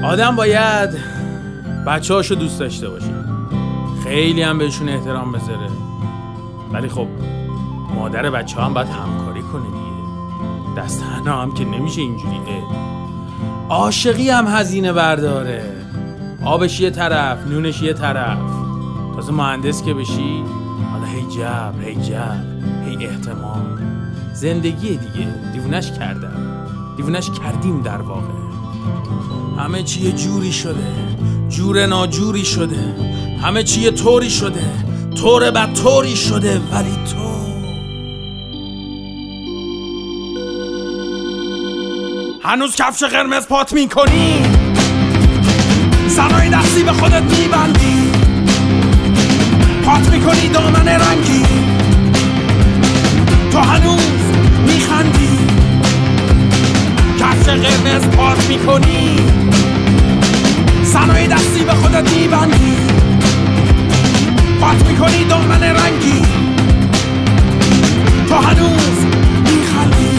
آدم باید بچه هاشو دوست داشته باشه، خیلی هم بهشون احترام بذاره، ولی خب مادر بچه هم باید همکاری کنه دیگه. دست تنها هم که نمیشه اینجوریه. عاشقی هم هزینه برداره، آبش یه طرف نونش یه طرف. تازه مهندس که بشی حالا هی جبر هی جبر هی احتمال. زندگی دیگه دیوونش کردیم در واقع. همه چی یه جوری شده، جور ناجوری شده، همه چی یه طوری شده، طور بد طوری شده، ولی تو هنوز کفش قرمز پات میکنی، سرای دستی به خودت میبندی، پات میکنی دامن رنگی، تو هنوز میخندی. کفش قرمز پات میکنی، سرای دستی به خودت میبندی، پات میکنی دامن رنگی، تو هنوز میخندی.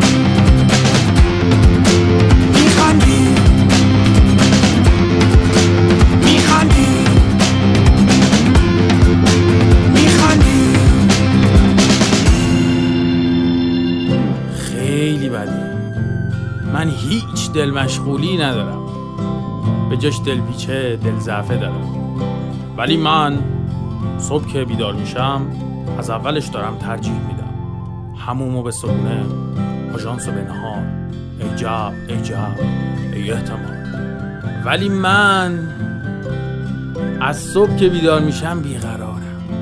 خیلی بدی. من هیچ دل مشغولی ندارم، به جاش دلپیچه دل ضعفه دارم. ولی من صبح که بیدار میشم از اولش دارم ترجیح میدم حمومو به صبحونه، آژانسو به نهار. ای جب ای احتمال. ولی من از صبح که بیدار میشم بیقرارم،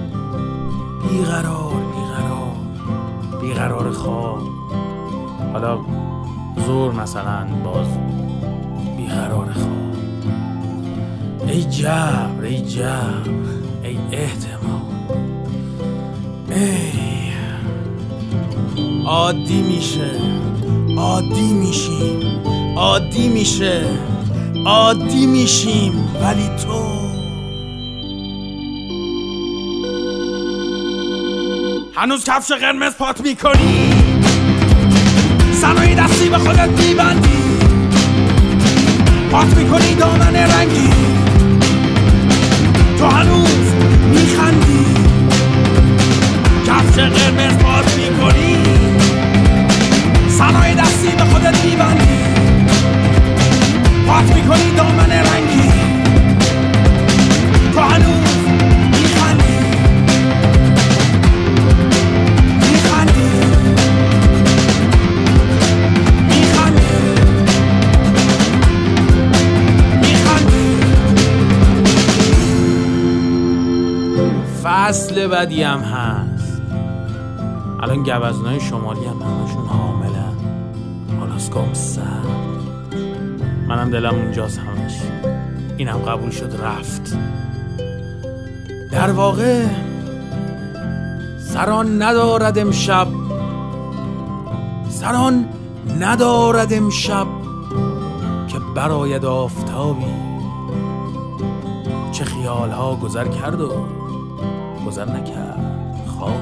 بیقرار خواب. حالا زور مثلا باز بیقرار خواب. ای جبر ای احتمال. ای عادی میشه، عادی میشیم، ولی تو هنوز کفش قرمز پات میکنی، سنای دستی به خودت میبندی، پات میکنی دامن رنگی، تو هنوز میخندی. کفش قرمز پات میکنی، سنای دستی به خودت میبندی، پات میکنی دامن رنگی، تو هنوز میخندی. فصل بدی هم هست. الان گوزنای شمالی هم همشون حاملن، آلاسکام سرد. منم دلم اونجاست همش. اینم قبول شد رفت. در واقع سران ندارد امشب که براید آفتابی. چه خیالها گذر کرد و گذر نکرد خواب.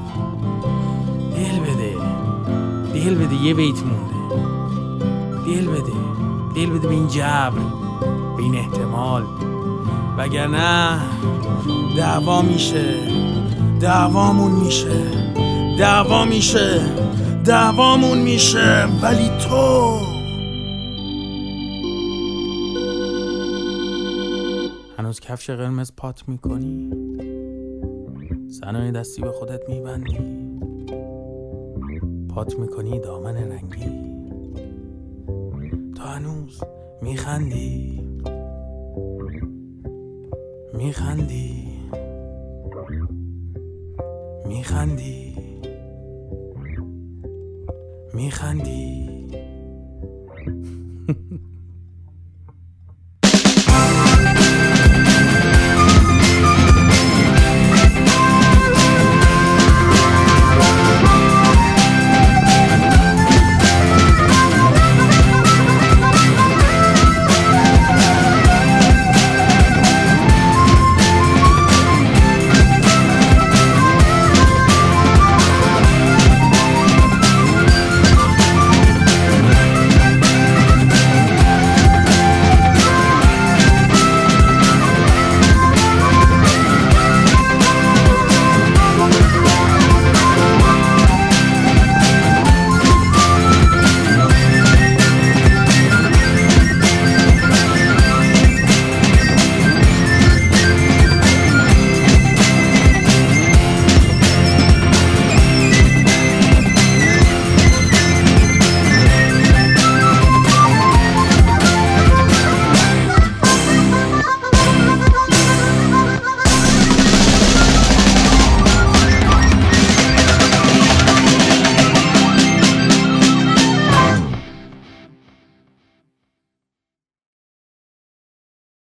دل بده یه بیت مونده. دل بده به این جبر، به این احتمال، وگرنه دعوامون میشه. ولی تو هنوز کفش قرمز پات میکنی، سنای دستی به خودت میبندی، پات میکنی دامن رنگی، تو هنوز میخندی. میخندی